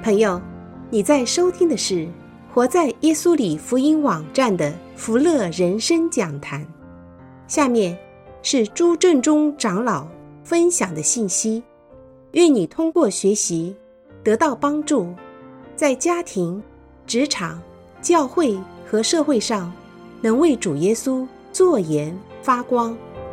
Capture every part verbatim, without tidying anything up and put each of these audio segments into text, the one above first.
朋友，你在收听的是活在耶稣里福音网站的福乐人生讲坛。下面是朱正忠长老分享的信息，愿你通过学习得到帮助，在家庭、职场、教会和社会上能为主耶稣作盐发光。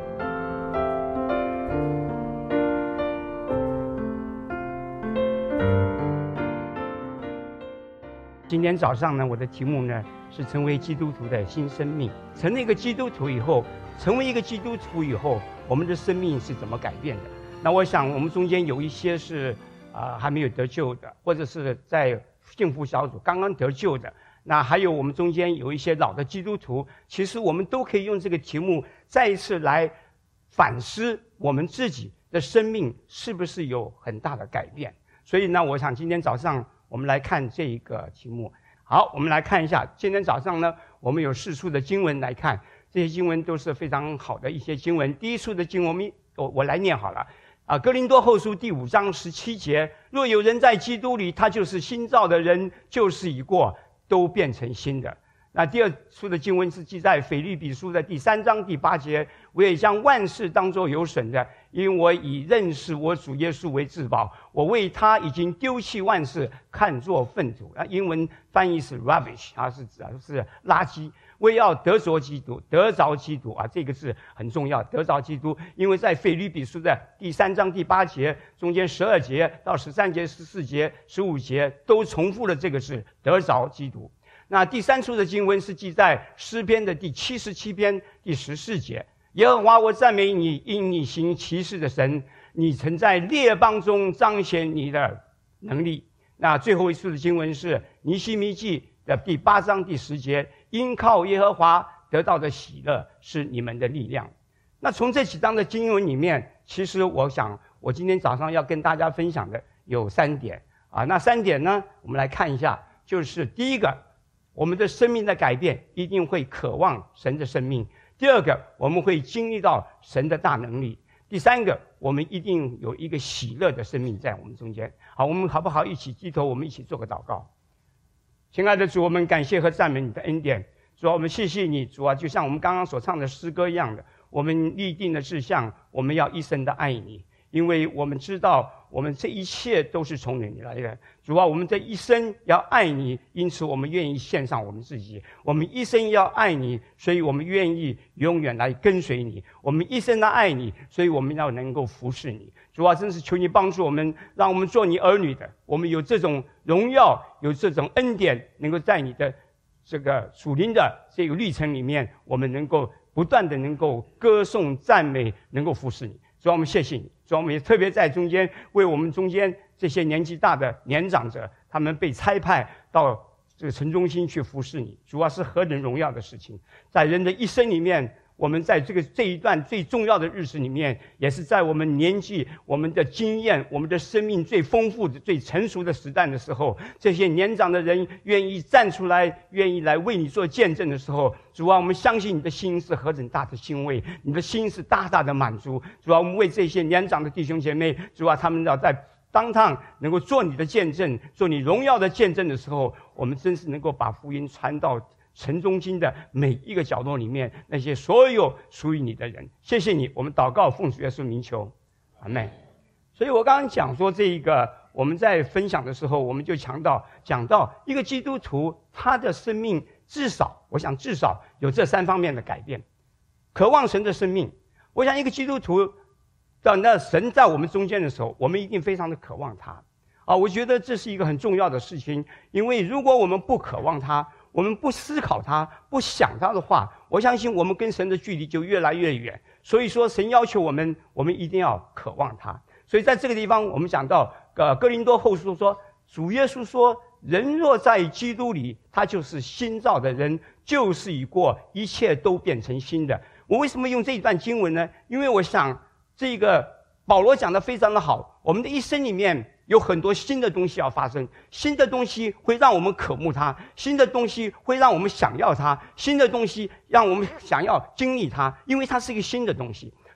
今天早上呢，我的题目呢是成为基督徒的新生命。成为一个基督徒以后，成为一个基督徒以后，我们的生命是怎么改变的？那我想我们中间有一些是啊、呃、还没有得救的，或者是在幸福小组刚刚得救的。那还有我们中间有一些老的基督徒，其实我们都可以用这个题目再一次来反思我们自己的生命是不是有很大的改变。所以呢，我想今天早上我们来看这一个题目。好，我们来看一下，今天早上呢，我们有四处的经文来看，这些经文都是非常好的一些经文。第一处的经文，我们我我来念好了。啊，哥林多后书第五章十七节，若有人在基督里，他就是新造的人，旧事已过，都变成新的。那第二处的经文是记在腓立比书的第三章第八节，我也将万事当作有损的，因为我以认识我主耶稣为至宝，我为他已经丢弃万事，看作粪土。啊，英文翻译是 rubbish， 啊是指是垃圾。为要得着基督，得着基督啊，这个字很重要，得着基督。因为在腓立比书的第三章第八节中间十二节到十三节、十四节、十五节都重复了这个字，得着基督。那第三处的经文是记在诗篇的第七十七篇第十四节，耶和华，我赞美你，因你行奇事的神，你曾在列邦中彰显你的能力。那最后一处的经文是尼希米记的第八章第十节，因靠耶和华得到的喜乐是你们的力量。那从这几章的经文里面，其实我想我今天早上要跟大家分享的有三点啊。那三点呢，我们来看一下，就是第一个，我们的生命的改变一定会渴望神的生命；第二个，我们会经历到神的大能力；第三个，我们一定有一个喜乐的生命在我们中间。好，我们好不好一起低头，我们一起做个祷告。亲爱的主，我们感谢和赞美你的恩典。主啊，我们谢谢你，主啊，就像我们刚刚所唱的诗歌一样的，我们立定的志向，我们要一生的爱你，因为我们知道我们这一切都是从你来的。主啊，我们这一生要爱你，因此我们愿意献上我们自己。我们一生要爱你，所以我们愿意永远来跟随你。我们一生的爱你，所以我们要能够服侍你。主啊，真是求你帮助我们，让我们做你儿女的，我们有这种荣耀，有这种恩典，能够在你的这个属灵的这个历程里面，我们能够不断的能够歌颂赞美，能够服侍你。主啊，我们谢谢你。主啊，我们也特别在中间为我们中间这些年纪大的年长者，他们被差派到这个城中心去服侍你。主啊，是何等荣耀的事情！在人的一生里面，我们在这个这一段最重要的日子里面，也是在我们年纪、我们的经验、我们的生命最丰富的、最成熟的时代的时候，这些年长的人愿意站出来，愿意来为你做见证的时候，主啊，我们相信你的心是何等大的欣慰，你的心是大大的满足。主啊，我们为这些年长的弟兄姐妹，主啊，他们要在当趟能够做你的见证，做你荣耀的见证的时候，我们真是能够把福音传到城中心的每一个角落里面，那些所有属于你的人。谢谢你，我们祷告奉主耶稣名求，阿们。所以我刚刚讲说，这一个我们在分享的时候，我们就强调讲到一个基督徒他的生命至少，我想至少有这三方面的改变：渴望神的生命。我想一个基督徒到那神在我们中间的时候，我们一定非常的渴望他啊！我觉得这是一个很重要的事情，因为如果我们不渴望他，我们不思考他，不想他的话，我相信我们跟神的距离就越来越远。所以说神要求我们，我们一定要渴望他。所以在这个地方我们讲到呃哥林多后书说，主耶稣说，人若在基督里，他就是新造的人，旧事已过，一切都变成新的。我为什么用这一段经文呢？因为我想这个保罗讲得非常的好，我们的一生里面有很多新的东西要发生，新的东西会让我们渴慕它，新的东西会让我们想要它，新的东西让我们想要经历它，因为它是一个新的东西。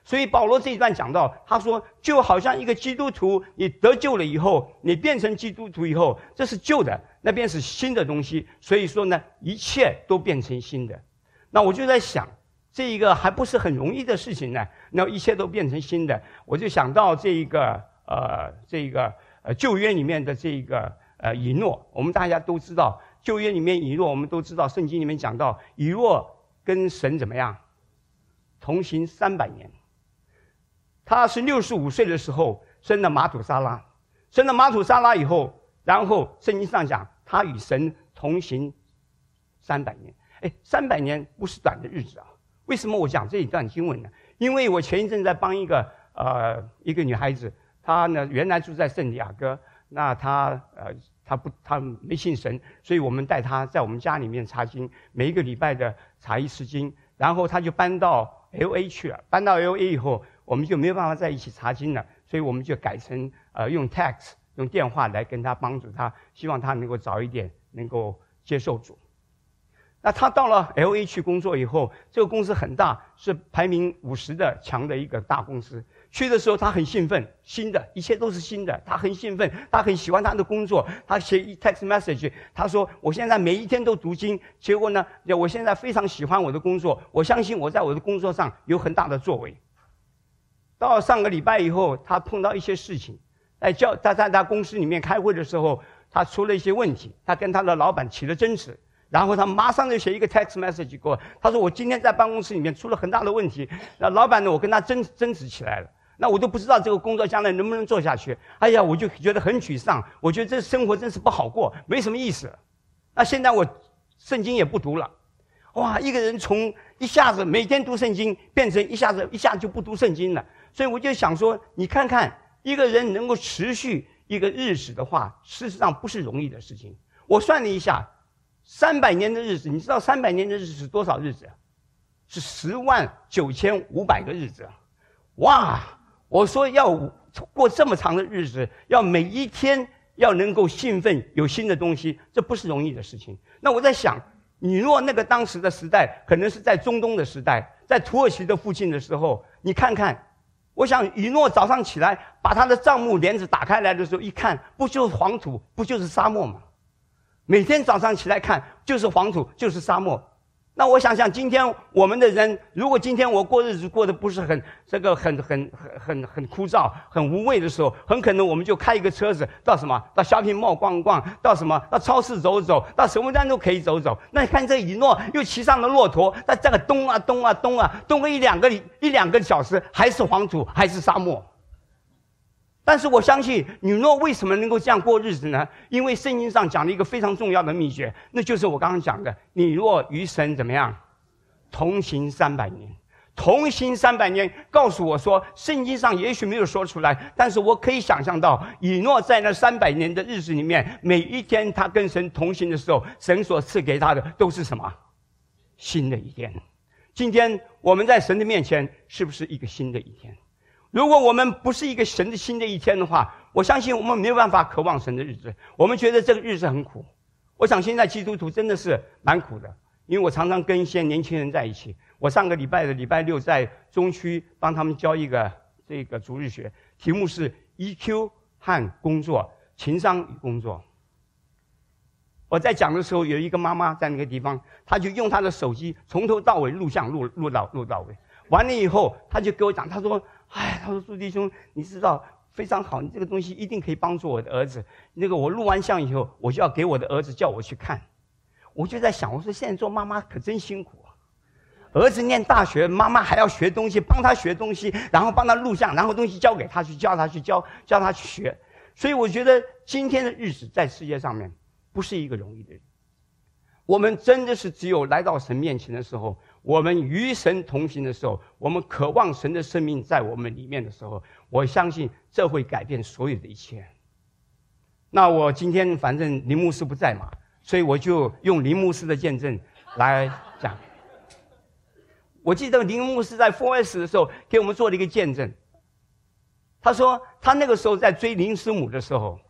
所以保罗这一段讲到，他说就好像一个基督徒，你得救了以后，你变成基督徒以后，这是旧的，那边是新的东西，所以说呢，一切都变成新的。那我就在想，这一个还不是很容易的事情呢，那一切都变成新的，我就想到这一个呃这一个呃旧约里面的这一个呃以诺，我们大家都知道，旧约里面以诺，我们都知道，圣经里面讲到以诺跟神怎么样同行三百年。他是六十五岁的时候生了马土沙拉，生了马土沙拉以后，然后圣经上讲他与神同行三百年。哎，三百年不是短的日子啊！为什么我讲这一段经文呢？因为我前一阵在帮一个呃一个女孩子，她呢原来住在圣地亚哥，那她呃她不她没信神，所以我们带她在我们家里面查经，每一个礼拜的查一次经，然后她就搬到 L A 去了，搬到 L A 以后。我们就没有办法在一起查经了，所以我们就改成呃用 text 用电话来跟他帮助他，希望他能够早一点能够接受主。那他到了 L A 去工作以后，这个公司很大，是排名五十的强的一个大公司。去的时候他很兴奋，新的一切都是新的，他很兴奋，他很喜欢他的工作。他写 text message， 他说我现在每一天都读经，结果呢，我现在非常喜欢我的工作，我相信我在我的工作上有很大的作为。到上个礼拜以后，他碰到一些事情，在叫他在他公司里面开会的时候，他出了一些问题，他跟他的老板起了争执，然后他马上就写一个 text message 给我，他说我今天在办公室里面出了很大的问题，那老板呢，我跟他争争执起来了，那我都不知道这个工作将来能不能做下去，哎呀，我就觉得很沮丧，我觉得这生活真是不好过，没什么意思了。那现在我圣经也不读了。哇，一个人从一下子每天读圣经，变成一下子一下就不读圣经了。所以我就想说，你看看一个人能够持续一个日子的话，事实上不是容易的事情。我算了一下，三百年的日子，你知道三百年的日子是多少日子？是十万九千五百个日子。哇！我说要过这么长的日子，要每一天要能够兴奋，有新的东西，这不是容易的事情。那我在想，你若那个当时的时代，可能是在中东的时代，在土耳其的附近的时候，你看看。我想以诺早上起来把他的帐幕帘子打开来的时候，一看不就是黄土，不就是沙漠吗？每天早上起来看就是黄土，就是沙漠。那我想想，今天我们的人，如果今天我过日子过得不是很这个很很很很很枯燥、很无味的时候，很可能我们就开一个车子到什么到shopping mall逛逛，到什么到超市走走，到什么站都可以走走。那你看这以诺又骑上了骆驼，在这个东啊东啊东啊东个一两个一两个小时，还是黄土，还是沙漠。但是我相信以诺为什么能够这样过日子呢？因为圣经上讲了一个非常重要的秘诀，那就是我刚刚讲的，你若与神怎么样同行三百年，同行三百年，告诉我说圣经上也许没有说出来，但是我可以想象到以诺在那三百年的日子里面，每一天他跟神同行的时候，神所赐给他的都是什么？新的一天。今天我们在神的面前是不是一个新的一天？如果我们不是一个神的新的一天的话，我相信我们没有办法渴望神的日子，我们觉得这个日子很苦。我想现在基督徒真的是蛮苦的，因为我常常跟一些年轻人在一起。我上个礼拜的礼拜六在中区帮他们教一个这个主日学，题目是 E Q 和工作，情商与工作。我在讲的时候，有一个妈妈在那个地方，她就用她的手机从头到尾录像录录到录到尾。完了以后，她就给我讲，她说：“哎，她说朱弟兄，你知道非常好，你这个东西一定可以帮助我的儿子。那个我录完像以后，我就要给我的儿子叫我去看。”我就在想，我说现在做妈妈可真辛苦啊！儿子念大学，妈妈还要学东西，帮他学东西，然后帮他录像，然后东西交给他去教他去教，教他去学。所以我觉得今天的日子在世界上面不是一个容易的日子。我们真的是只有来到神面前的时候，我们与神同行的时候，我们渴望神的生命在我们里面的时候，我相信这会改变所有的一切。那我今天反正林牧师不在嘛，所以我就用林牧师的见证来讲。我记得林牧师在 四 S 的时候给我们做了一个见证，他说他那个时候在追林师母的时候，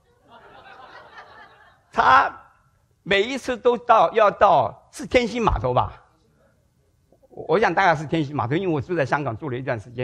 他每一次都到要到是天星码头吧，我想大概是天星码头，因为我住在香港住了一段时间。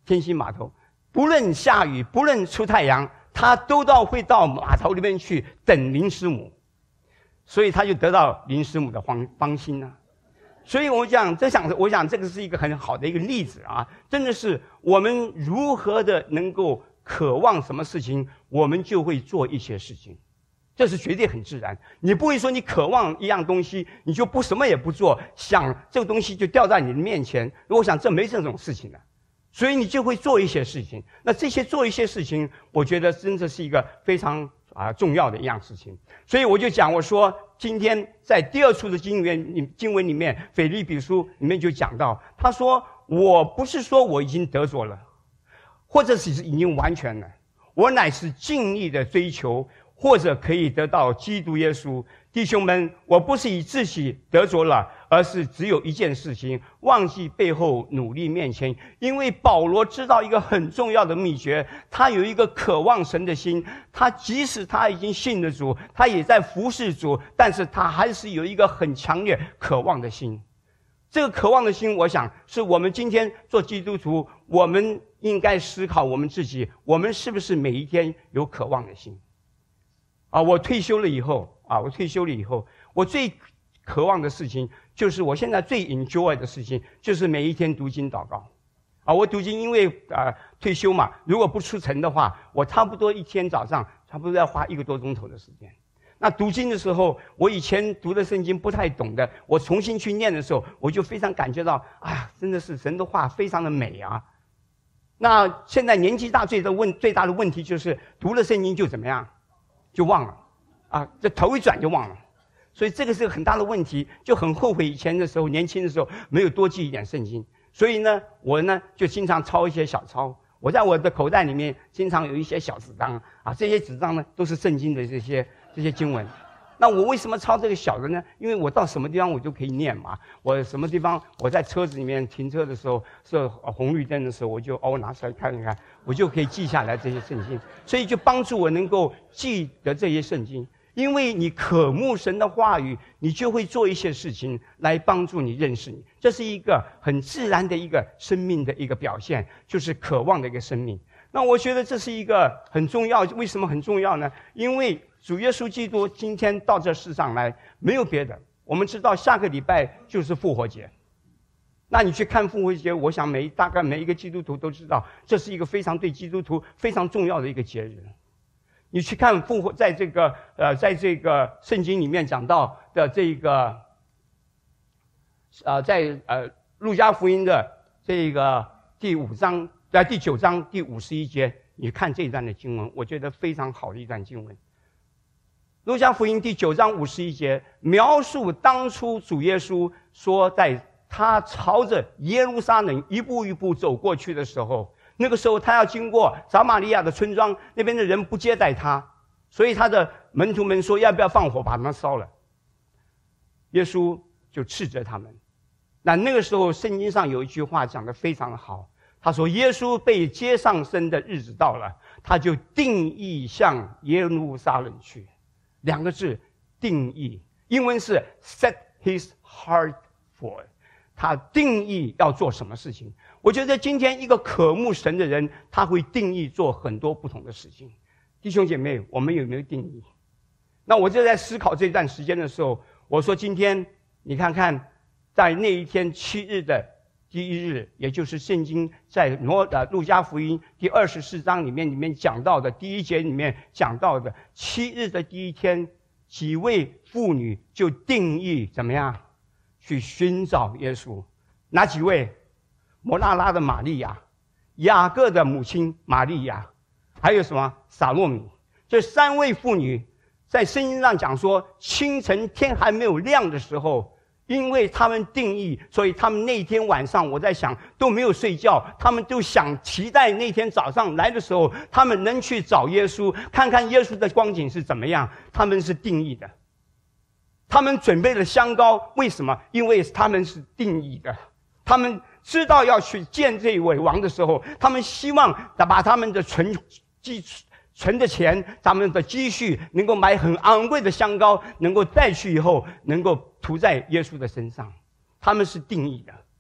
天星码头，不论下雨，不论出太阳，他都到会到码头里面去等林师母，所以他就得到林师母的芳芳心啊。所以我讲，这想，我想这个是一个很好的一个例子啊，真的是我们如何的能够渴望什么事情，我们就会做一些事情，这是绝对很自然。你不会说你渴望一样东西，你就不什么也不做，想这个东西就掉在你的面前。我想这没这种事情的，所以你就会做一些事情。那这些做一些事情，我觉得真的是一个非常啊重要的一样事情。所以我就讲，我说今天在第二处的经文经文里面，腓立比书里面就讲到，他说我不是说我已经得着了，或者是已经完全了，我乃是尽力的追求，或者可以得到基督耶稣。弟兄们，我不是以自己得着了，而是只有一件事情，忘记背后，努力面前。因为保罗知道一个很重要的秘诀，他有一个渴望神的心，他即使他已经信了主，他也在服侍主，但是他还是有一个很强烈渴望的心。这个渴望的心，我想是我们今天做基督徒，我们应该思考我们自己，我们是不是每一天有渴望的心啊？我退休了以后啊，我退休了以后，我最渴望的事情，就是我现在最 enjoy 的事情，就是每一天读经祷告啊。我读经，因为呃退休嘛，如果不出城的话，我差不多一天早上差不多要花一个多钟头的时间。那读经的时候，我以前读的圣经不太懂的，我重新去念的时候，我就非常感觉到，哎呀，真的是神的话非常的美啊。那现在年纪大，最的问最大的问题就是读了圣经就怎么样，就忘了，啊，这头一转就忘了，所以这个是个很大的问题，就很后悔以前的时候，年轻的时候没有多记一点圣经。所以呢，我呢就经常抄一些小抄。我在我的口袋里面经常有一些小纸张啊，这些纸张呢都是圣经的这些这些经文。那我为什么抄这个小的呢？因为我到什么地方我就可以念嘛。我什么地方我在车子里面停车的时候是红绿灯的时候，我就哦拿出来看一看，我就可以记下来这些圣经，所以就帮助我能够记得这些圣经。因为你渴慕神的话语，你就会做一些事情来帮助你认识你，这是一个很自然的一个生命的一个表现，就是渴望的一个生命。那我觉得这是一个很重要，为什么很重要呢？因为主耶稣基督今天到这世上来，没有别的。我们知道下个礼拜就是复活节，那你去看复活节，我想每大概每一个基督徒都知道，这是一个非常对基督徒非常重要的一个节日。你去看复活，在这个呃，在这个圣经里面讲到的这个，呃，在呃路加福音的这个第五章，在第九章第五十一节，你看这一段的经文，我觉得非常好的一段经文。路加福音第九章五十一节描述当初主耶稣说，在他朝着耶路撒冷一步一步走过去的时候，那个时候他要经过撒玛利亚的村庄，那边的人不接待他，所以他的门徒们说要不要放火把他们烧了。耶稣就斥责他们。那那个时候圣经上有一句话讲得非常的好，他说耶稣被接上身的日子到了，他就定义向耶路撒冷去。两个字，定义，英文是 set his heart for， 他定义要做什么事情。我觉得今天一个渴慕神的人，他会定义做很多不同的事情。弟兄姐妹，我们有没有定义？那我就在思考这段时间的时候，我说今天你看看，在那一天七日的第一日，也就是圣经在挪呃路加福音第二十四章里面里面讲到的第一节里面讲到的七日的第一天，几位妇女就定义怎么样去寻找耶稣。哪几位？摩纳拉的玛利亚，雅各的母亲玛利亚，还有什么撒洛米。这三位妇女在圣经上讲说，清晨天还没有亮的时候，因为他们定义，所以他们那天晚上我在想都没有睡觉，他们都想期待那天早上来的时候，他们能去找耶稣，看看耶稣的光景是怎么样。他们是定义的，他们准备了香膏，为什么？因为他们是定义的，他们知道要去见这位王的时候，他们希望把他们的存积存的钱，他们的积蓄能够买很昂贵的香膏，能够带去以后能够涂在耶稣的身上。他们是定义的。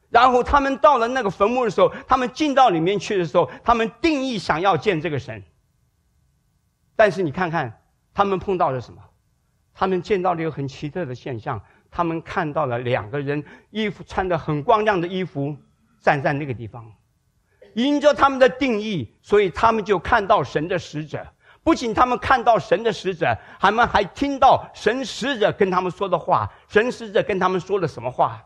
然后他们到了那个坟墓的时候，他们进到里面去的时候，他们定义想要见这个神。但是你看看他们碰到了什么？他们见到了一个很奇特的现象，他们看到了两个人衣服穿得很光亮的衣服站在那个地方。因着他们的定义，所以他们就看到神的使者。不仅他们看到神的使者，他们还听到神使者跟他们说的话。神使者跟他们说了什么话？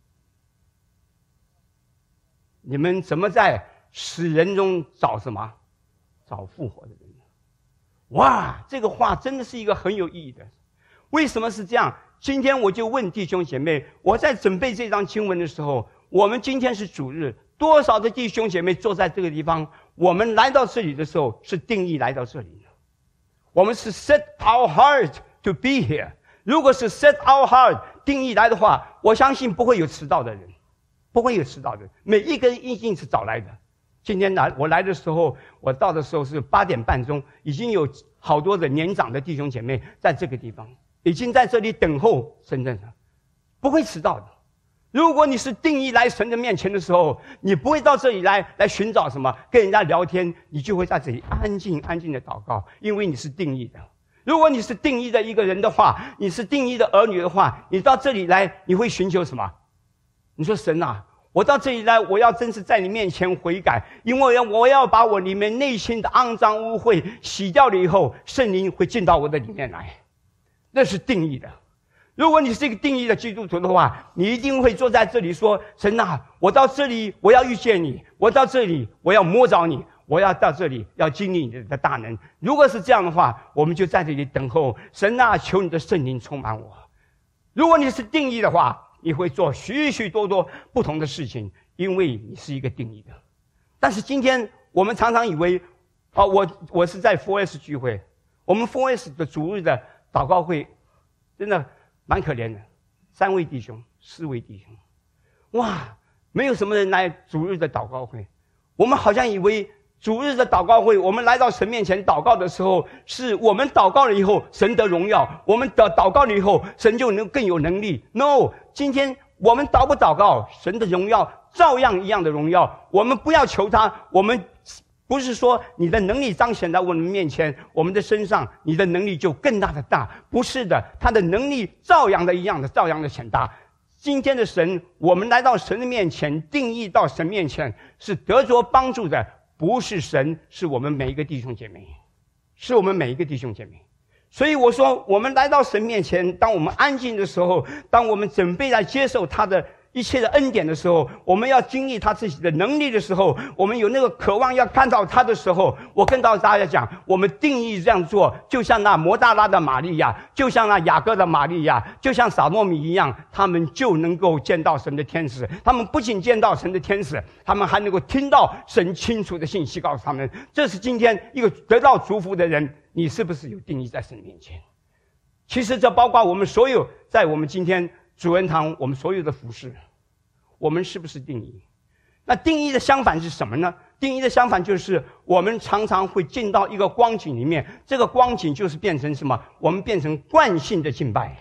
你们怎么在死人中找什么？找复活的人。哇，这个话真的是一个很有意义的。为什么是这样？今天我就问弟兄姐妹，我在准备这章经文的时候，我们今天是主日，多少的弟兄姐妹坐在这个地方，我们来到这里的时候是定义来到这里的，我们是 set our heart to be here。 如果是 set our heart 定义来的话，我相信不会有迟到的人，不会有迟到的人，每一个人一定是早来的。今天来我来的时候，我到的时候是八点半钟，已经有好多的年长的弟兄姐妹在这个地方，已经在这里等候神的，不会迟到的。如果你是定义来神的面前的时候，你不会到这里来来寻找什么跟人家聊天，你就会在这里安静安静的祷告，因为你是定义的。如果你是定义的一个人的话，你是定义的儿女的话，你到这里来，你会寻求什么？你说神啊，我到这里来，我要真是在你面前悔改，因为我要把我里面内心的肮脏污秽洗掉了以后，圣灵会进到我的里面来。那是定义的。如果你是一个定义的基督徒的话，你一定会坐在这里说，神啊，我到这里我要遇见你，我到这里我要摸着你，我要到这里要经历你的大能。如果是这样的话，我们就在这里等候，神啊，求你的圣灵充满我。如果你是定义的话，你会做许许多多不同的事情，因为你是一个定义的。但是今天我们常常以为啊，我我是在 four S 聚会，我们 four S 的主日的祷告会真的蛮可怜的，三位弟兄四位弟兄，哇，没有什么人来主日的祷告会。我们好像以为主日的祷告会，我们来到神面前祷告的时候，是我们祷告了以后神得荣耀，我们祷祷告了以后神就能更有能力。 No， 今天我们祷不祷告，神的荣耀照样一样的荣耀。我们不要求他，我们不是说你的能力彰显在我们面前，我们的身上你的能力就更大的大，不是的，他的能力照样的一样的照样的显大。今天的神，我们来到神的面前，定义到神面前是得着帮助的，不是神，是我们每一个弟兄姐妹，是我们每一个弟兄姐妹。所以我说，我们来到神面前，当我们安静的时候，当我们准备来接受他的一切的恩典的时候，我们要经历他自己的能力的时候，我们有那个渴望要看到他的时候，我跟到大家讲，我们定义这样做，就像那摩大拉的玛利亚，就像那雅各的玛利亚，就像撒诺米一样，他们就能够见到神的天使。他们不仅见到神的天使，他们还能够听到神清楚的信息告诉他们。这是今天一个得到祝福的人，你是不是有定义在神面前？其实这包括我们所有在我们今天主恩堂我们所有的服事，我们是不是定义？那定义的相反是什么呢？定义的相反就是我们常常会进到一个光景里面，这个光景就是变成什么？我们变成惯性的敬拜。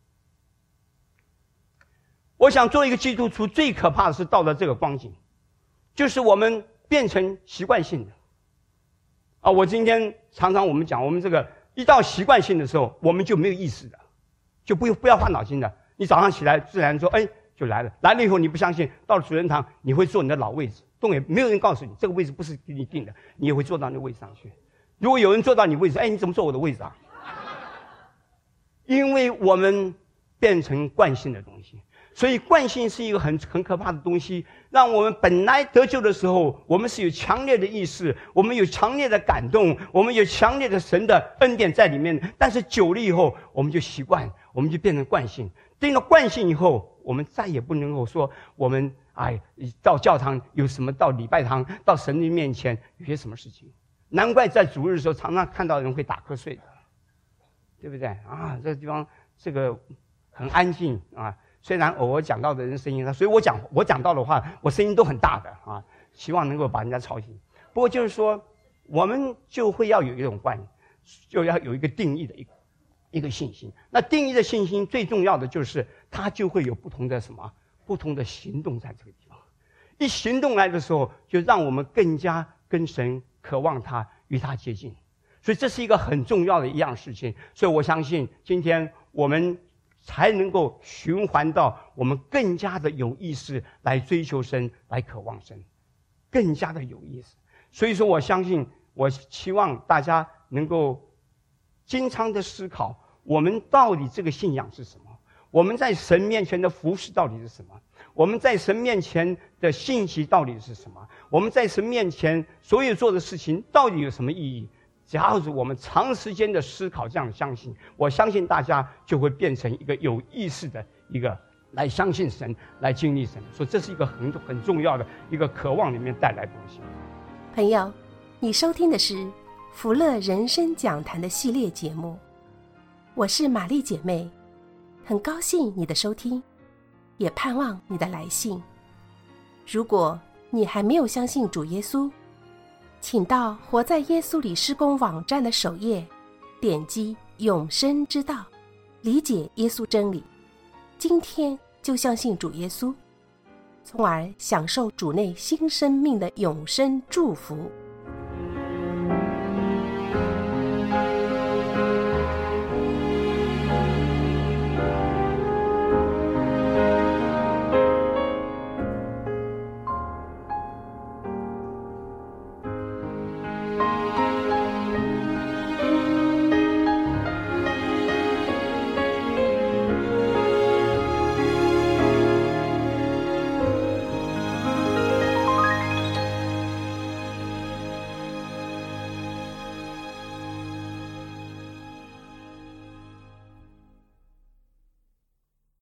我想做一个基督徒最可怕的是到了这个光景，就是我们变成习惯性的啊！我今天常常我们讲，我们这个一到习惯性的时候，我们就没有意识的，就不不要花脑筋的。你早上起来自然说，哎，就来了。来了以后你不相信，到了主人堂你会坐你的老位置，动也没有人告诉你这个位置不是给你定的，你也会坐到那个位置上去。如果有人坐到你位置，哎，你怎么坐我的位置啊？因为我们变成惯性的东西，所以惯性是一个很很可怕的东西，让我们本来得救的时候，我们是有强烈的意识，我们有强烈的感动，我们有强烈的神的恩典在里面，但是久了以后我们就习惯，我们就变成惯性。定了惯性以后，我们再也不能够说我们哎到教堂有什么，到礼拜堂到神的面前有些什么事情。难怪在主日的时候常常看到人会打瞌睡的，对不对啊？这个地方这个很安静啊，虽然偶尔讲到的人声音大，所以我讲我讲到的话，我声音都很大的啊，希望能够把人家吵醒。不过就是说，我们就会要有一种观念，就要有一个定义的一个一个信心。那定义的信心最重要的就是它就会有不同的什么不同的行动在这个地方。 一行动来的时候，就让我们更加跟神渴望他，与他接近。所以这是一个很重要的一样事情。所以我相信今天我们才能够循环到我们更加的有意识来追求神，来渴望神，更加的有意思。所以说我相信，我期望大家能够经常的思考，我们到底这个信仰是什么，我们在神面前的服事到底是什么，我们在神面前的信息到底是什么，我们在神面前所有做的事情到底有什么意义。假如我们长时间的思考，这样相信，我相信大家就会变成一个有意识的一个来相信神，来经历神。所以这是一个很很重要的一个渴望里面带来的东西。 朋友，你收听的是福乐人生讲坛的系列节目，我是玛丽姐妹，很高兴你的收听，也盼望你的来信。如果你还没有相信主耶稣，请到活在耶稣里施工网站的首页，点击永生之道，理解耶稣真理，今天就相信主耶稣，从而享受主内新生命的永生祝福。